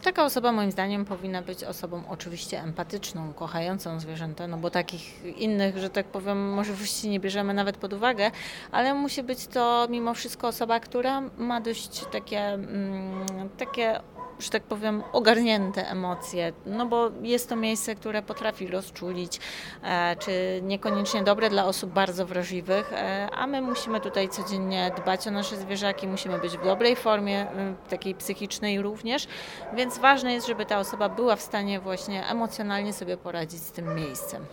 Taka osoba moim zdaniem powinna być osobą oczywiście empatyczną, kochającą zwierzęta, no bo takich innych, że tak powiem, możliwości nie bierzemy nawet pod uwagę, ale musi być to mimo wszystko osoba, która ma dość takie, że tak powiem, ogarnięte emocje, no bo jest to miejsce, które potrafi rozczulić, czy niekoniecznie dobre dla osób bardzo wrażliwych, a my musimy tutaj codziennie dbać o nasze zwierzaki, musimy być w dobrej formie, takiej psychicznej również, więc ważne jest, żeby ta osoba była w stanie właśnie emocjonalnie sobie poradzić z tym miejscem.